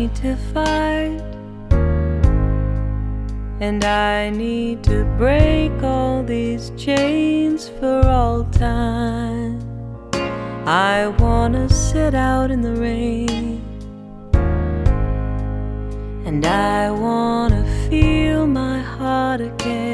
need to fight, and I need to break all these chains for all time. I wanna sit out in the rain, and I wanna feel my heart again.